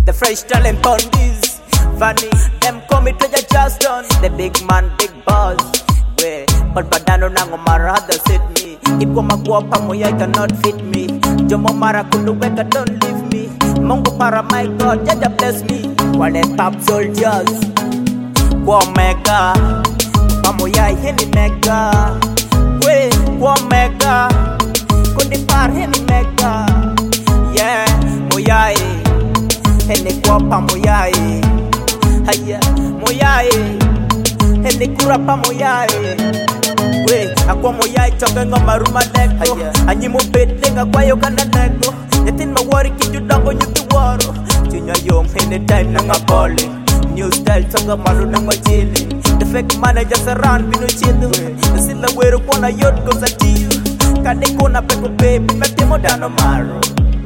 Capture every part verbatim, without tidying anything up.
The fresh talent on this Vanny, them call me Treasure Justin. The big man, big boss. Way, but badano nango mara hada sit me. Iko maguapa moya cannot fit me. Jomo mara kuluweka don't leave me. Mungu para my God, Jaja bless me. Wale top soldiers, kwa mega, pamoya hini mega. Way, kwa mega, kundi par hini mega. Yeah, moya hini kwa pamoya. Haya, moyae Hende kura pa moyae We, akwa moyae Choke nga maruma lego Anyimu bete nga kwa yo kana lego Yatin mawari kijudango nyutu waro Chunya yom hende time na nga calling New style choka malu na nga chilling The fake managers around binu chidu Nasila wero kona yod kosa tiyu Kade kona peko baby Metemo dano maro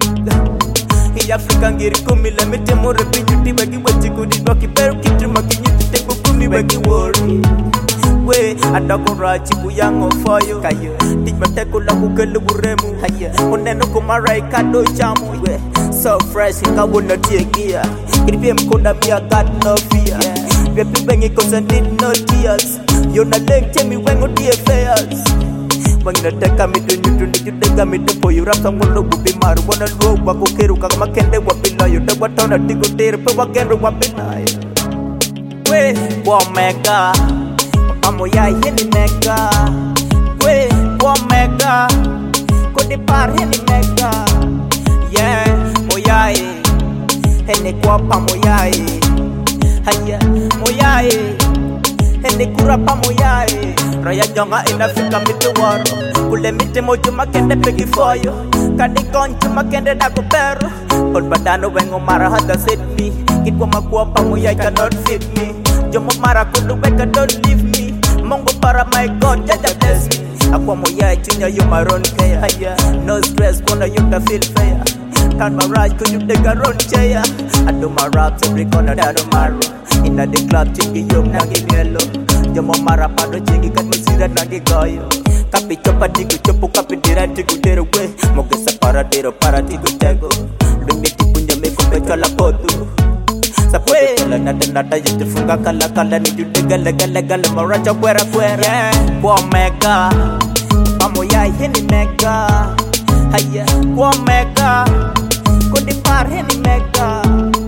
Hii Afrika ngiri kumi le mitemo repinyuti Wagi wachi kudi waki peru kitrima kinyuti Teko kumi wagi wori We adako rachi kuyango foyo Kayo Tijma teko la kukelu uremu Uneno kumarai kado chamu We so fresh ikawo na tiegia Kiripie mkoda mia got no fear Wepi bengi cause need no tears Yona leng chemi wengo die fairs Wangina teka mitu nyutu nijuteka mitu po yu rap sangolo gubi maru Wana luo wako kiru kaka makende wapila yu Tegwa tona tigo tiri pe wakenru wapila yu We, kwa mega Pamo ya hini mega We, kwa mega Kodi par hini mega Yeah, moyae Hene kwa pamo yae Haya, moyae Hene kura pamo yae Raya jonga inafika mitu waro Kule miti moju makende pegi foyo Kani konchu makende dako pero Kod badano wengo mara hada sit me Kitwa makuwa pamo yae cannot fit me Jomo mara kulu weka don't leave me Mungu para my God, Jaja bless me Akwa moyae chunya yu maron kaya No stress kona yuta feel fair Kan maraj kuyu dega ron chaya I do my raps every corner dado maro Inna the club chingi yum nangi mielo Jomo mara pado chingi kat musira nangi goyo Kapi chopa tigu chopu kapi dira tigu dero we Mogesa para dero para tigu tego Lumiti punya meko beka la potu Sapwe Tula nata nata yete funga kala kala Ni jude gala gala gala maracha kwera kwera Yeah, kwa mega Pamo ya hini mega Haya, kwa mega Kundi par hini mega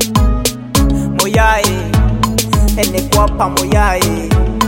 Moyae Hene kwa pa moyae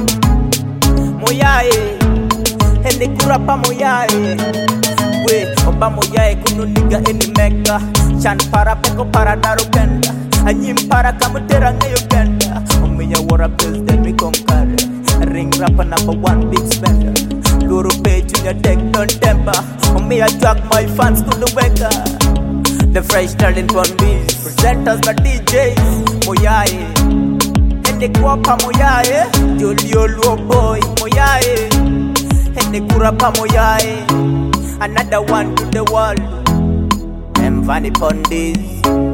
Moyae Hene kura pa moyae We, oba moyae kunu niga eni mega Chan para peko para daru kenda Anyim para kamutera ngayo kenda Omiya wara bills then we conquer Ring rapper number one big spender Luru page in your deck don't temper Omiya drag my fans to the weka The fresh talent on beats Presenters by D Js Moyae Hende kwa pa moyae Julio luo boy Moyae Hende kura pa moyae Another one to the world M Vanny Pondis